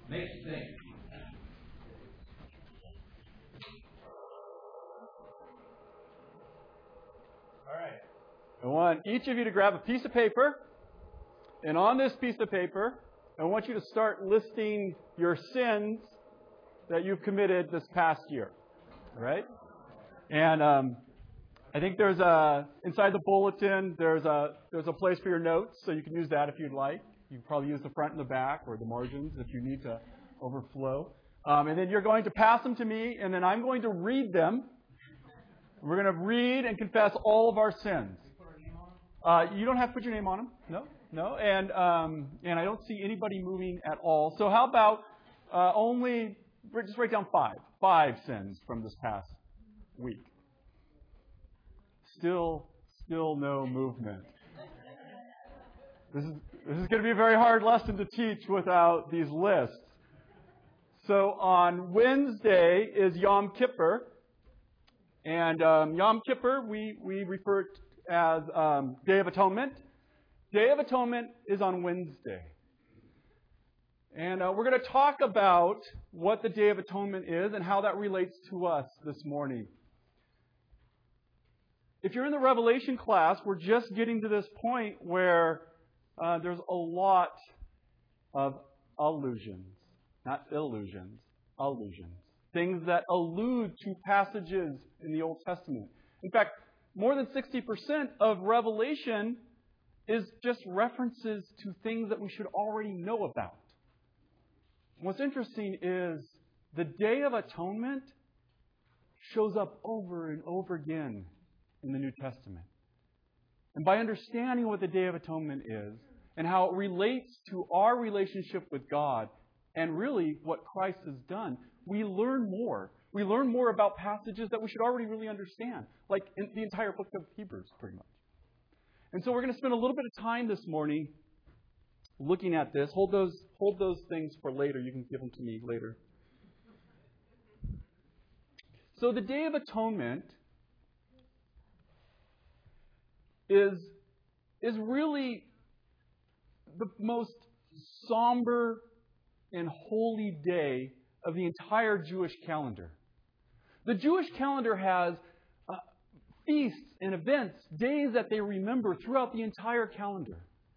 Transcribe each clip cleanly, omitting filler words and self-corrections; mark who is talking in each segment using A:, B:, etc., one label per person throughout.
A: Makes you think.
B: All right. I want each of you to grab a piece of paper. And on this piece of paper, I want you to start listing your sins that you've committed this past year. All right? And I think there's inside the bulletin, there's a place for your notes, so you can use that if you'd like. You can probably use the front and the back or the margins if you need to overflow. And then you're going to pass them to me, and then I'm going to read them. We're going to read and confess all of our sins. You don't have to put your name on them. No. And I don't see anybody moving at all. So how about just write down five sins from this past week. Still no movement. This is going to be a very hard lesson to teach without these lists. So on Wednesday is Yom Kippur. And Yom Kippur, we refer to as Day of Atonement. Day of Atonement is on Wednesday. And we're going to talk about what the Day of Atonement is and how that relates to us this morning. If you're in the Revelation class, we're just getting to this point where there's a lot of allusions. Not illusions, allusions. Things that allude to passages in the Old Testament. In fact, more than 60% of Revelation is just references to things that we should already know about. What's interesting is the Day of Atonement shows up over and over again in the New Testament. And by understanding what the Day of Atonement is and how it relates to our relationship with God and really what Christ has done, we learn more. We learn more about passages that we should already really understand, like in the entire book of Hebrews, pretty much. And so we're going to spend a little bit of time this morning looking at this. Hold those things for later. You can give them to me later. So the Day of Atonement is really the most somber and holy day of the entire Jewish calendar. The Jewish calendar has feasts and events, days that they remember throughout the entire calendar.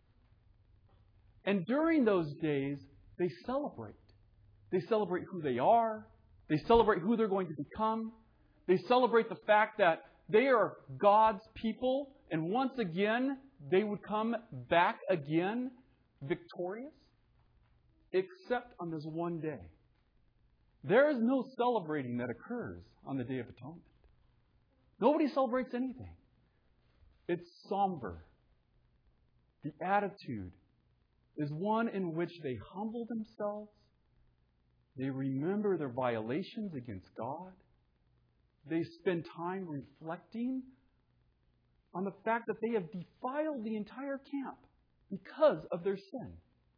B: And during those days, they celebrate. They celebrate who they are. They celebrate who they're going to become. They celebrate the fact that they are God's people, and once again, they would come back again victorious, except on this one day. There is no celebrating that occurs on the Day of Atonement. Nobody celebrates anything. It's somber. The attitude is one in which they humble themselves. They remember their violations against God. They spend time reflecting on the fact that they have defiled the entire camp because of their sin.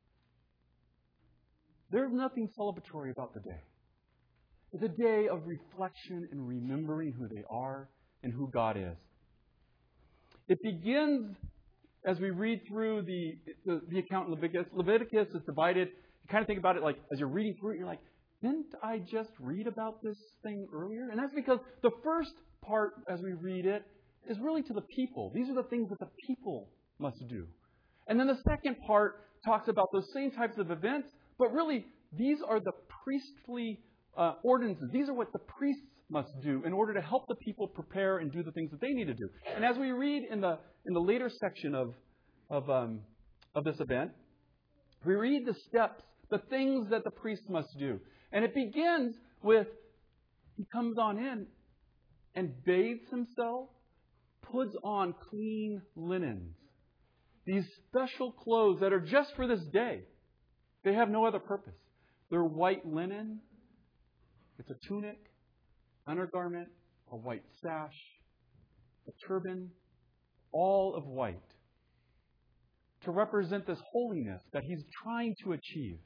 B: There's nothing celebratory about the day. It's a day of reflection and remembering who they are and who God is. It begins as we read through the account in Leviticus. Leviticus is divided. You kind of think about it like as you're reading through it, you're like, didn't I just read about this thing earlier? And that's because the first part, as we read it, is really to the people. These are the things that the people must do. And then the second part talks about those same types of events, but really these are the priestly ordinances. These are what the priests must do in order to help the people prepare and do the things that they need to do. And as we read in the later section of this event, we read the steps, the things that the priests must do. And it begins with, he comes on in and bathes himself, puts on clean linens. These special clothes that are just for this day. They have no other purpose. They're white linen. It's a tunic, undergarment, a white sash, a turban, all of white, to represent this holiness that he's trying to achieve.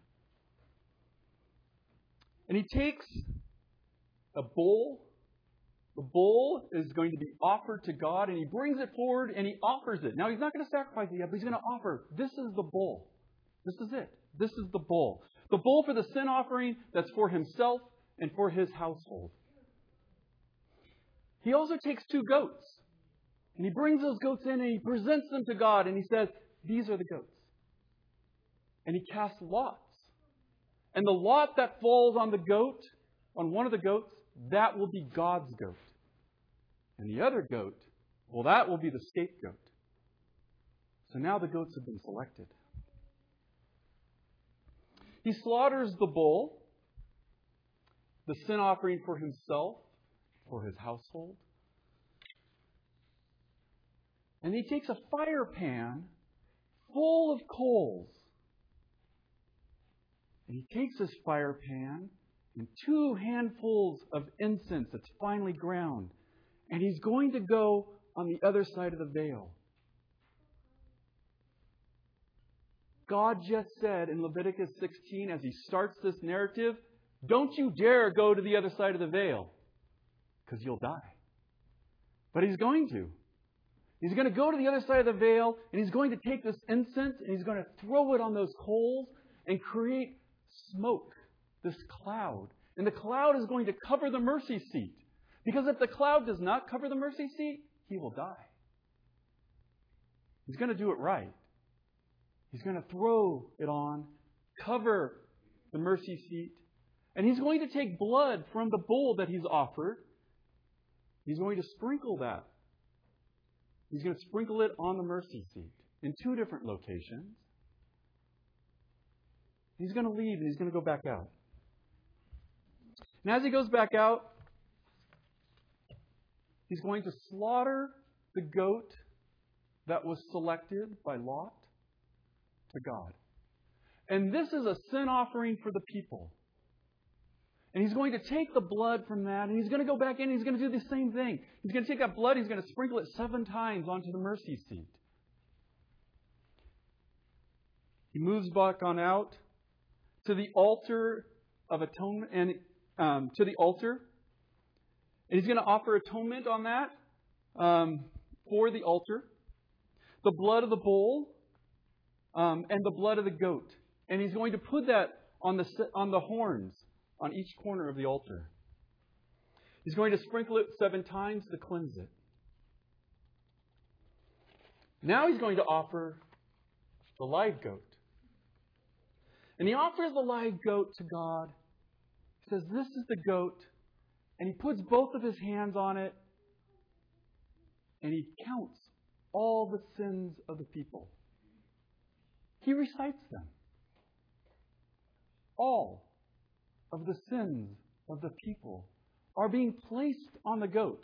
B: And he takes a bowl. The bowl is going to be offered to God, and he brings it forward and he offers it. Now, he's not going to sacrifice it yet, but he's going to offer. This is the bowl. This is it. This is the bowl. The bull for the sin offering, that's for himself and for his household. He also takes 2 goats. And he brings those goats in and he presents them to God. And he says, these are the goats. And he casts lots. And the lot that falls on the goat, on one of the goats, that will be God's goat. And the other goat, well, that will be the scapegoat. So now the goats have been selected. He slaughters the bull, the sin offering for himself, for his household. And he takes a fire pan full of coals. And he takes this fire pan and 2 handfuls of incense that's finely ground. And he's going to go on the other side of the veil. God just said in Leviticus 16, as he starts this narrative, don't you dare go to the other side of the veil, because you'll die. But he's going to. He's going to go to the other side of the veil, and he's going to take this incense, and he's going to throw it on those coals and create smoke, this cloud. And the cloud is going to cover the mercy seat. Because if the cloud does not cover the mercy seat, he will die. He's going to do it right. He's going to throw it on, cover the mercy seat, and he's going to take blood from the bull that he's offered. He's going to sprinkle that. He's going to sprinkle it on the mercy seat in 2 different locations. He's going to leave and he's going to go back out. And as he goes back out, he's going to slaughter the goat that was selected by Lot to God. And this is a sin offering for the people. And he's going to take the blood from that, and he's going to go back in and he's going to do the same thing. He's going to take that blood, he's going to sprinkle it 7 times onto the mercy seat. He moves back on out to the altar of atonement, and to the altar. And he's going to offer atonement on that for the altar. The blood of the bull and the blood of the goat. And he's going to put that on the horns on each corner of the altar. He's going to sprinkle it 7 times to cleanse it. Now he's going to offer the live goat. And he offers the live goat to God. He says, this is the goat. And he puts both of his hands on it. And he counts all the sins of the people. He recites them. All of the sins of the people are being placed on the goat.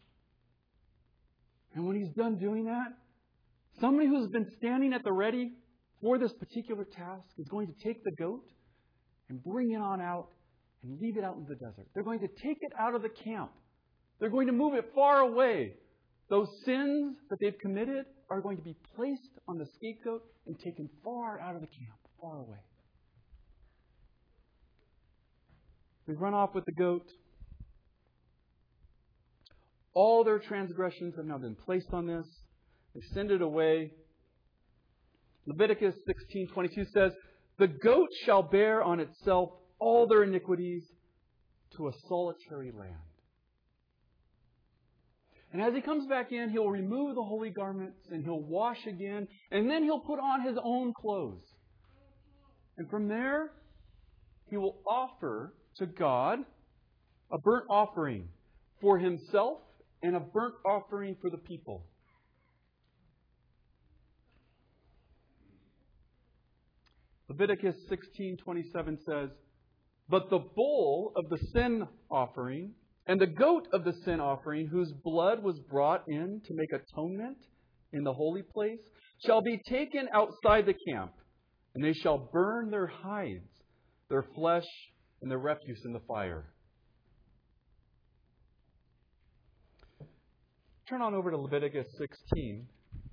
B: And when he's done doing that, somebody who's been standing at the ready for this particular task is going to take the goat and bring it on out and leave it out in the desert. They're going to take it out of the camp. They're going to move it far away. Those sins that they've committed are going to be placed on the scapegoat and taken far out of the camp, far away. They run off with the goat. All their transgressions have now been placed on this. They send it away. Leviticus 16:22 says, the goat shall bear on itself all their iniquities to a solitary land. And as he comes back in, he'll remove the holy garments and he'll wash again. And then he'll put on his own clothes. And from there, he will offer to God a burnt offering for himself and a burnt offering for the people. Leviticus 16:27 says, but the bull of the sin offering and the goat of the sin offering, whose blood was brought in to make atonement in the holy place, shall be taken outside the camp, and they shall burn their hides, their flesh, and their refuse in the fire. Turn on over to Leviticus 16.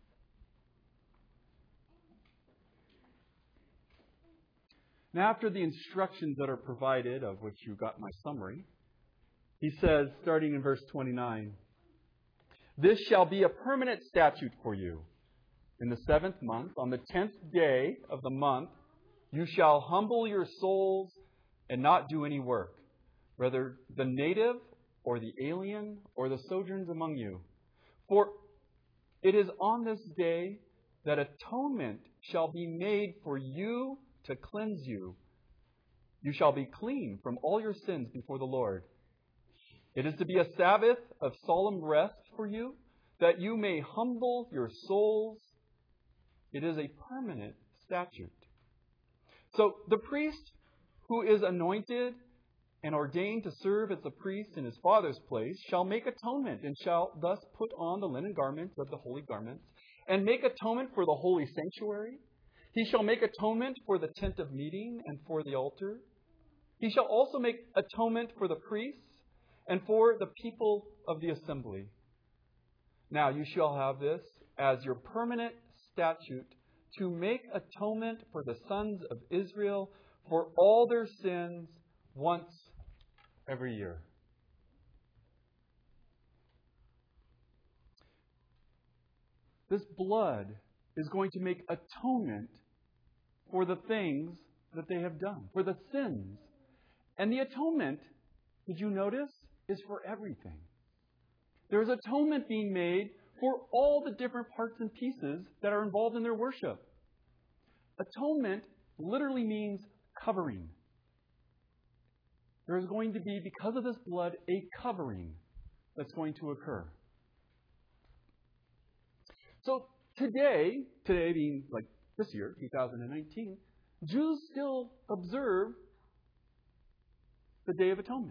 B: And after the instructions that are provided, of which you got my summary, he says, starting in verse 29, this shall be a permanent statute for you. In the 7th month, on the 10th day of the month, You shall humble your souls and not do any work, whether the native or the alien or the sojourns among you. For it is on this day that atonement shall be made for you to cleanse you. You shall be clean from all your sins before the Lord. It is to be a Sabbath of solemn rest for you, that you may humble your souls. It is a permanent statute. So the priest who is anointed and ordained to serve as a priest in his father's place shall make atonement and shall thus put on the linen garments of the holy garments and make atonement for the holy sanctuary. He shall make atonement for the tent of meeting and for the altar. He shall also make atonement for the priests and for the people of the assembly. Now you shall have this as your permanent statute to make atonement for the sons of Israel for all their sins once every year. This blood is going to make atonement for the things that they have done, for the sins. And the atonement, did you notice, is for everything. There is atonement being made for all the different parts and pieces that are involved in their worship. Atonement literally means covering. There is going to be, because of this blood, a covering that's going to occur. So today being like this year, 2019, Jews still observe the Day of Atonement.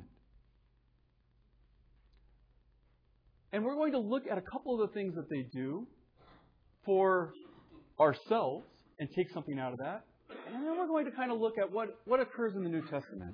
B: And we're going to look at a couple of the things that they do for ourselves and take something out of that. And then we're going to kind of look at what occurs in the New Testament.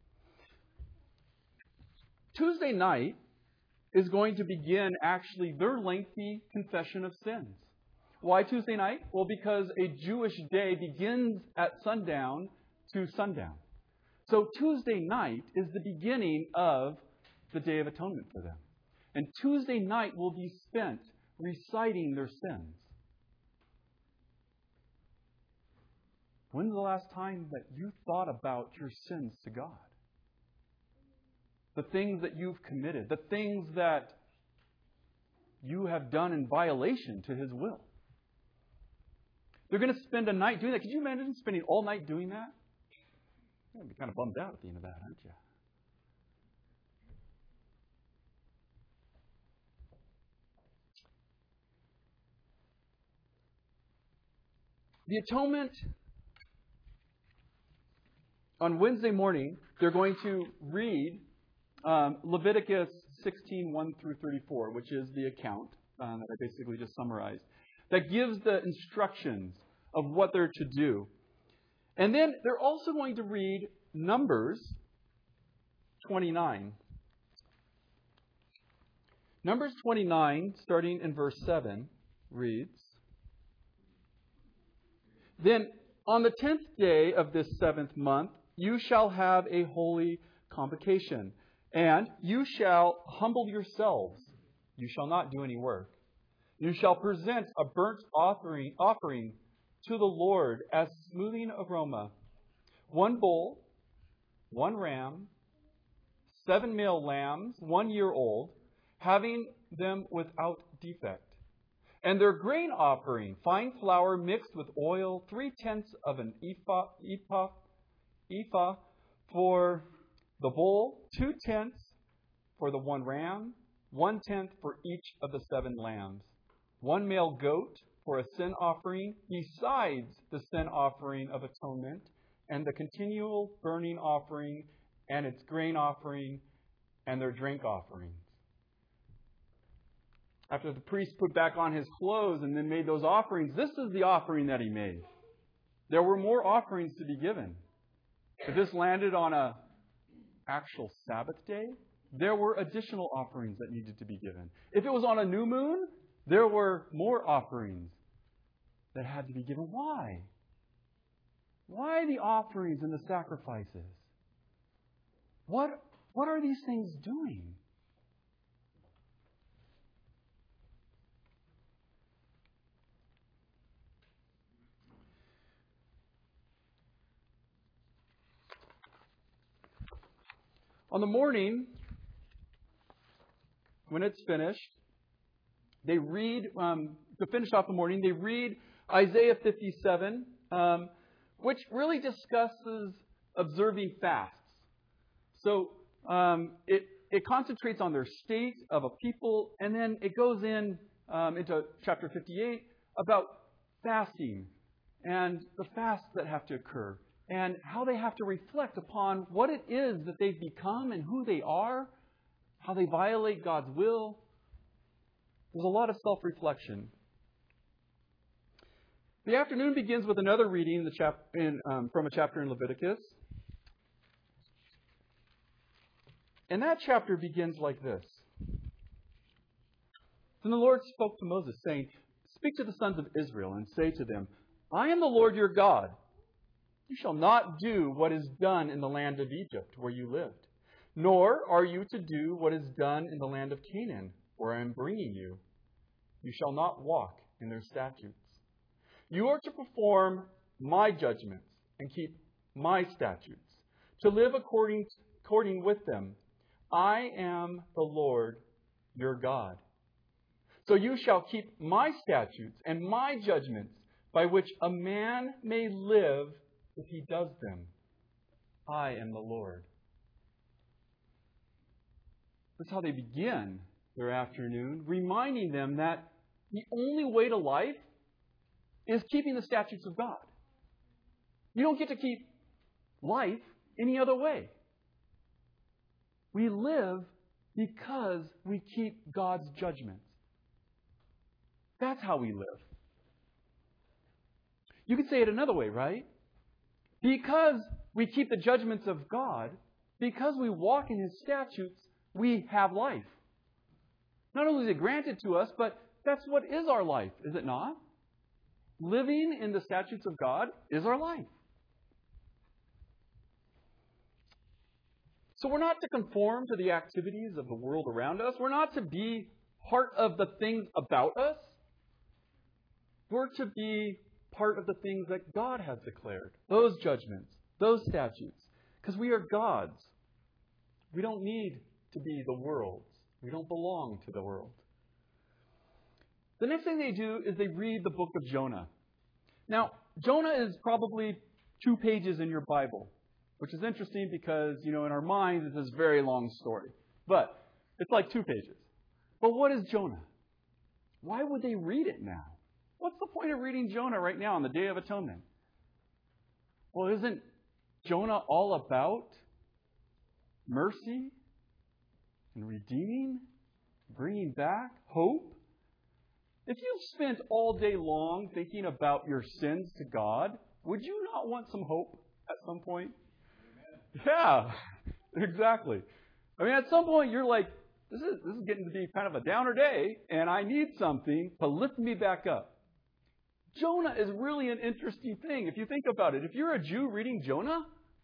B: Tuesday night is going to begin actually their lengthy confession of sins. Why Tuesday night? Well, because a Jewish day begins at sundown to sundown. So Tuesday night is the beginning of the Day of Atonement for them. And Tuesday night will be spent reciting their sins. When's the last time that you thought about your sins to God? The things that you've committed, the things that you have done in violation to His will. They're going to spend a night doing that. Could you imagine spending all night doing that? You're going to be kind of bummed out at the end of that, aren't you? The atonement, on Wednesday morning, they're going to read Leviticus 16, 1 through 34, which is the account that I basically just summarized, that gives the instructions of what they're to do. And then they're also going to read Numbers 29. Numbers 29, starting in verse 7, reads, Then on the 10th day of this 7th month, you shall have a holy convocation, and you shall humble yourselves. You shall not do any work. You shall present a burnt offering to the Lord as smoothing aroma. 1 bull, 1 ram, 7 male lambs, 1 year old, having them without defect. And their grain offering, fine flour mixed with oil, 3/10 of an ephah for the bull, 2/10 for the 1 ram, 1/10 for each of the 7 lambs, 1 male goat for a sin offering, besides the sin offering of atonement, and the continual burning offering, and its grain offering, and their drink offerings. After the priest put back on his clothes and then made those offerings, this is the offering that he made. There were more offerings to be given. If this landed on an actual Sabbath day, there were additional offerings that needed to be given. If it was on a new moon, there were more offerings that had to be given. Why? Why the offerings and the sacrifices? What are these things doing? On the morning, when it's finished, they read, to finish off the morning, they read Isaiah 57, which really discusses observing fasts. So it concentrates on their state of a people, and then it goes into chapter 58 about fasting and the fasts that have to occur and how they have to reflect upon what it is that they've become and who they are, how they violate God's will. There's a lot of self-reflection. The afternoon begins with another reading from a chapter in Leviticus. And that chapter begins like this. Then the Lord spoke to Moses, saying, "Speak to the sons of Israel and say to them, I am the Lord your God. You shall not do what is done in the land of Egypt, where you lived, nor are you to do what is done in the land of Canaan, where I am bringing you. You shall not walk in their statutes. You are to perform my judgments and keep my statutes, to live according with them. I am the Lord your God. So you shall keep my statutes and my judgments, by which a man may live if he does them. I am the Lord." That's how they begin their afternoon, reminding them that the only way to life is keeping the statutes of God. You don't get to keep life any other way. We live because we keep God's judgments. That's how we live. You could say it another way, right? Because we keep the judgments of God, because we walk in His statutes, we have life. Not only is it granted to us, but that's what is our life, is it not? Living in the statutes of God is our life. So we're not to conform to the activities of the world around us. We're not to be part of the things about us. We're to be part of the things that God has declared. Those judgments, those statutes. Because we are God's. We don't need to be the world's. We don't belong to the world. The next thing they do is they read the book of Jonah. Now, Jonah is probably 2 pages in your Bible, which is interesting because, in our minds, it's this very long story. But it's like 2 pages. But what is Jonah? Why would they read it now? What's the point of reading Jonah right now on the Day of Atonement? Well, isn't Jonah all about mercy and redeeming, bringing back hope? If you've spent all day long thinking about your sins to God, would you not want some hope at some point? Amen. Yeah, exactly. I mean, at some point you're like, this is getting to be kind of a downer day, and I need something to lift me back up. Jonah is really an interesting thing if you think about it. If you're a Jew reading Jonah,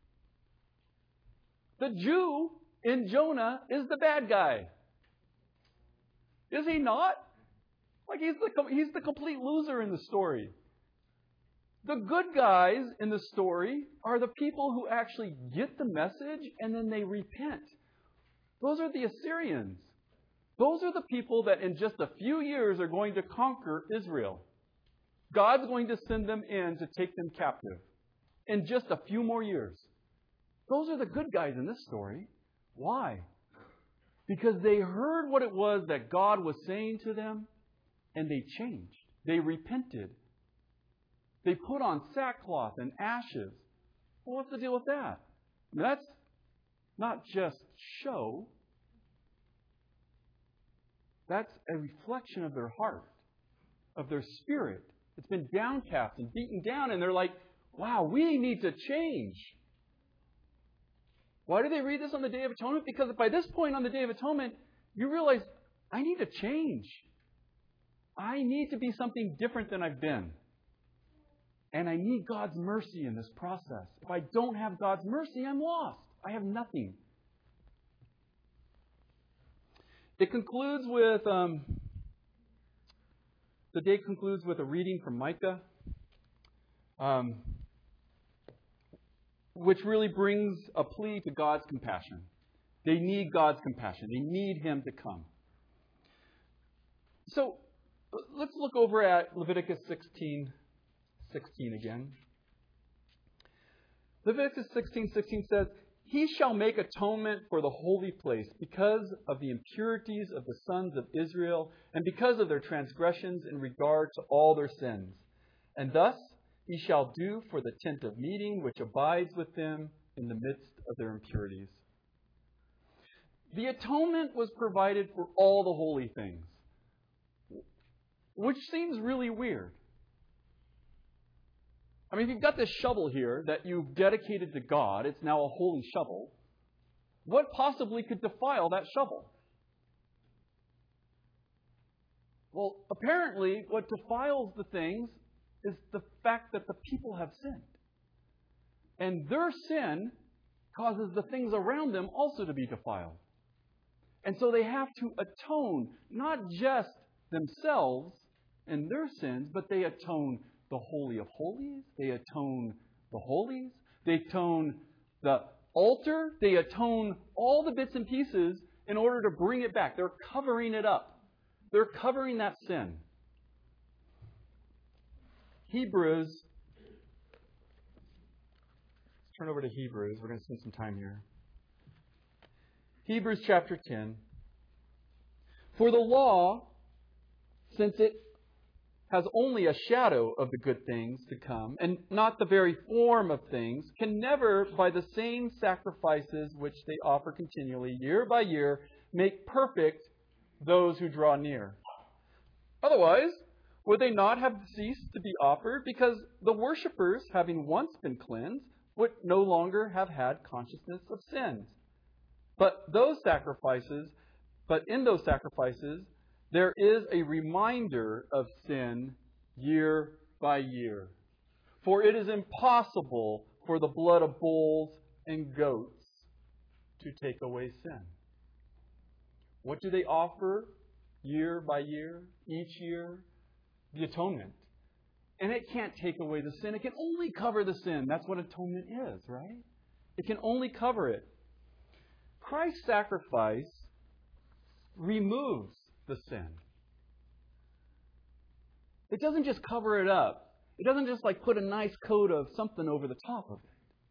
B: the Jew in Jonah is the bad guy. Is he not? Like he's the complete loser in the story. The good guys in the story are the people who actually get the message and then they repent. Those are the Assyrians. Those are the people that in just a few years are going to conquer Israel. God's going to send them in to take them captive in just a few more years. Those are the good guys in this story. Why? Because they heard what it was that God was saying to them, and they changed. They repented. They put on sackcloth and ashes. Well, what's the deal with that? I mean, that's not just show. That's a reflection of their heart, of their spirit. It's been downcast and beaten down, and they're like, wow, we need to change. Why do they read this on the Day of Atonement? Because by this point on the Day of Atonement, you realize, I need to change. I need to be something different than I've been. And I need God's mercy in this process. If I don't have God's mercy, I'm lost. I have nothing. It concludes with, the day concludes with a reading from Micah, which really brings a plea to God's compassion. They need God's compassion. They need Him to come. So let's look over at Leviticus 16:16 again. Leviticus 16:16 says, "He shall make atonement for the holy place because of the impurities of the sons of Israel and because of their transgressions in regard to all their sins. And thus he shall do for the tent of meeting which abides with them in the midst of their impurities." The atonement was provided for all the holy things, which seems really weird. I mean, if you've got this shovel here that you've dedicated to God, it's now a holy shovel. What possibly could defile that shovel? Well, apparently, what defiles the things is the fact that the people have sinned. And their sin causes the things around them also to be defiled. And so they have to atone not just themselves and their sins, but they atone the Holy of Holies. They atone the holies. They atone the altar. They atone all the bits and pieces in order to bring it back. They're covering it up. They're covering that sin. Hebrews. Let's turn over to Hebrews. We're going to spend some time here. Hebrews chapter 10. "For the law, since it has only a shadow of the good things to come, and not the very form of things, can never, by the same sacrifices which they offer continually, year by year, make perfect those who draw near. Otherwise, would they not have ceased to be offered? Because the worshippers, having once been cleansed, would no longer have had consciousness of sins. But in those sacrifices, there is a reminder of sin year by year. For it is impossible for the blood of bulls and goats to take away sin." What do they offer year by year, each year? The atonement. And it can't take away the sin. It can only cover the sin. That's what atonement is, right? It can only cover it. Christ's sacrifice removes the sin. It doesn't just cover it up. It doesn't just put a nice coat of something over the top of it.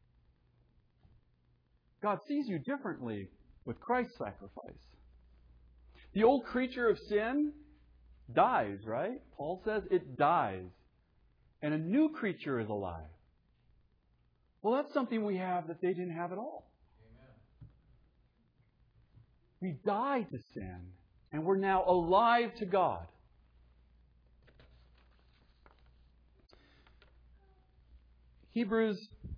B: God sees you differently with Christ's sacrifice. The old creature of sin dies, right? Paul says it dies. And a new creature is alive. Well, that's something we have that they didn't have at all. Amen. We died to sin, and we're now alive to God. Hebrews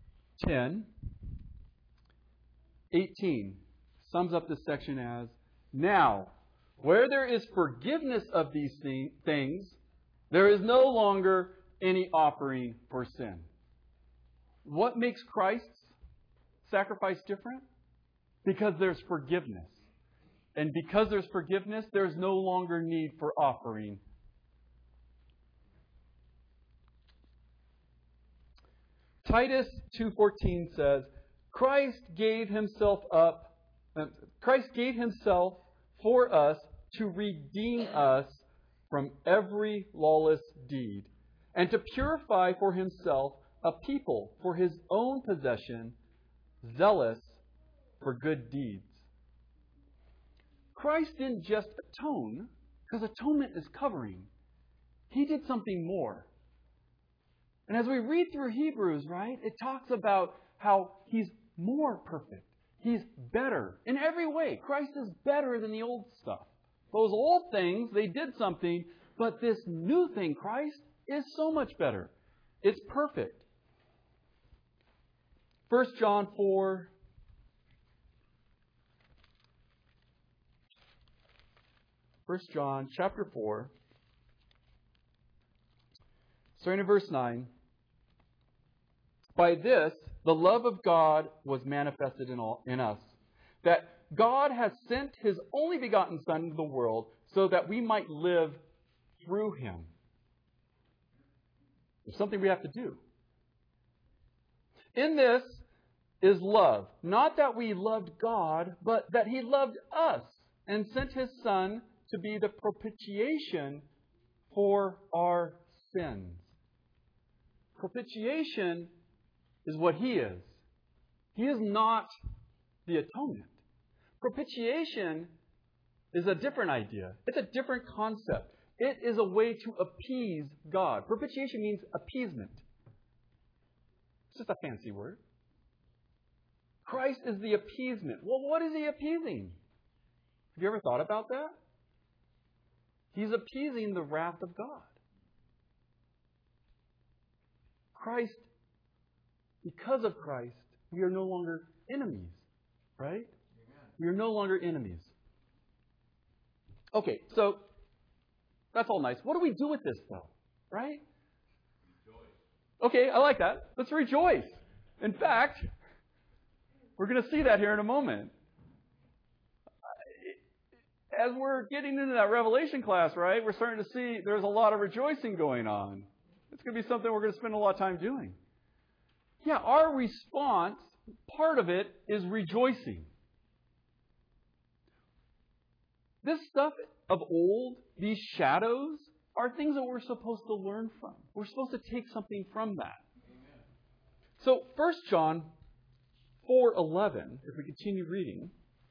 B: 10:18 sums up this section as, "Now, where there is forgiveness of these things, there is no longer any offering for sin." What makes Christ's sacrifice different? Because there's forgiveness. And because there's forgiveness, there's no longer need for offering. Titus 2:14 says, Christ gave himself for us to redeem us from every lawless deed, and to purify for himself a people for his own possession, zealous for good deeds. Christ didn't just atone, because atonement is covering. He did something more. And as we read through Hebrews, right, it talks about how he's more perfect. He's better in every way. Christ is better than the old stuff. Those old things, they did something, but this new thing, Christ, is so much better. It's perfect. 1 John 4. First John chapter 4, starting in verse 9. "By this, the love of God was manifested in us, that God has sent His only begotten Son into the world so that we might live through Him." There's something we have to do. In this, is love. Not that we loved God, but that He loved us and sent His Son to be the propitiation for our sins. Propitiation is what He is. He is not the atonement. Propitiation is a different idea. It's a different concept. It is a way to appease God. Propitiation means appeasement. It's just a fancy word. Christ is the appeasement. Well, what is He appeasing? Have you ever thought about that? He's appeasing the wrath of God. Christ, because of Christ, we are no longer enemies, right? Amen. We are no longer enemies. Okay, so that's all nice. What do we do with this, though? Right? Rejoice. Okay, I like that. Let's rejoice. In fact, we're going to see that here in a moment. As we're getting into that Revelation class, right, we're starting to see there's a lot of rejoicing going on. It's going to be something we're going to spend a lot of time doing. Yeah, our response, part of it is rejoicing. This stuff of old, these shadows, are things that we're supposed to learn from. We're supposed to take something from that. Amen. So 1 John 4:11, if we continue reading,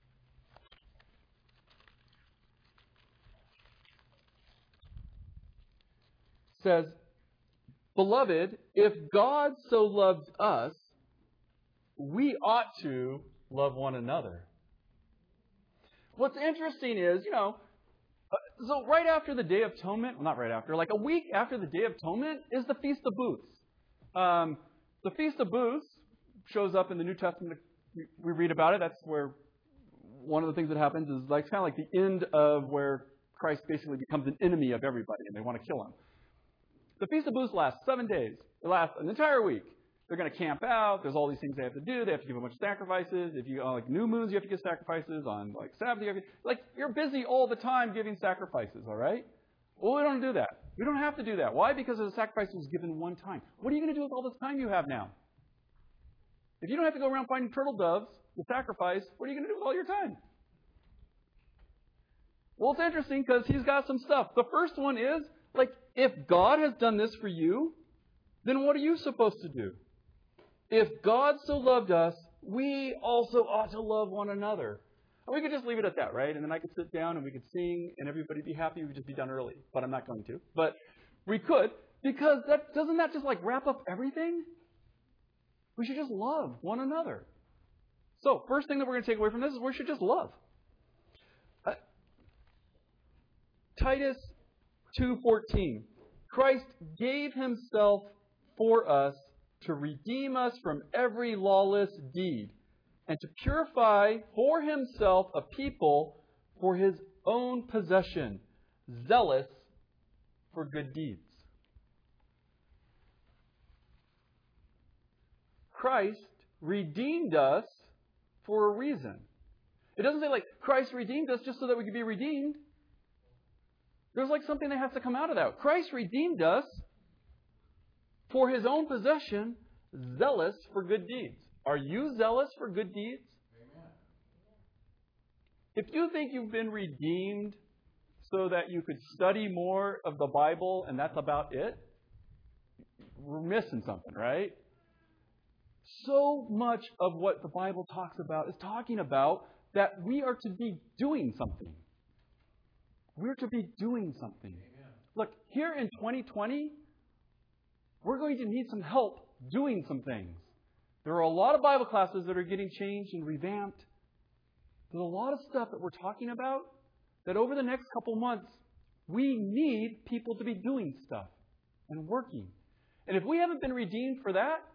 B: says, "Beloved, if God so loved us, we ought to love one another." What's interesting is, so right after the Day of Atonement, well, not right after, like a week after the Day of Atonement is the Feast of Booths. The Feast of Booths shows up in the New Testament. We read about it. That's where one of the things that happens is like kind of like the end of where Christ basically becomes an enemy of everybody and they want to kill him. The Feast of Booths lasts 7 days. It lasts an entire week. They're going to camp out. There's all these things they have to do. They have to give a bunch of sacrifices. If you like new moons, you have to give sacrifices. On like Sabbath, you have to, like you're busy all the time giving sacrifices. All right. Well, we don't do that. We don't have to do that. Why? Because the sacrifice was given one time. What are you going to do with all this time you have now? If you don't have to go around finding turtle doves to sacrifice, what are you going to do with all your time? Well, it's interesting because He's got some stuff. The first one is like, if God has done this for you, then what are you supposed to do? If God so loved us, we also ought to love one another. And we could just leave it at that, right? And then I could sit down and we could sing and everybody be happy. We would just be done early. But I'm not going to. But we could, because doesn't that just like wrap up everything? We should just love one another. So, first thing that we're going to take away from this is we should just love. Titus 2:14. Christ gave Himself for us to redeem us from every lawless deed and to purify for Himself a people for His own possession, zealous for good deeds. Christ redeemed us for a reason. It doesn't say like Christ redeemed us just so that we could be redeemed. There's like something that has to come out of that. Christ redeemed us for His own possession, zealous for good deeds. Are you zealous for good deeds? Amen. If you think you've been redeemed so that you could study more of the Bible and that's about it, we're missing something, right? So much of what the Bible talks about is talking about that we are to be doing something. We're to be doing something. Amen. Look, here in 2020, we're going to need some help doing some things. There are a lot of Bible classes that are getting changed and revamped. There's a lot of stuff that we're talking about that over the next couple months, we need people to be doing stuff and working. And if we haven't been redeemed for that,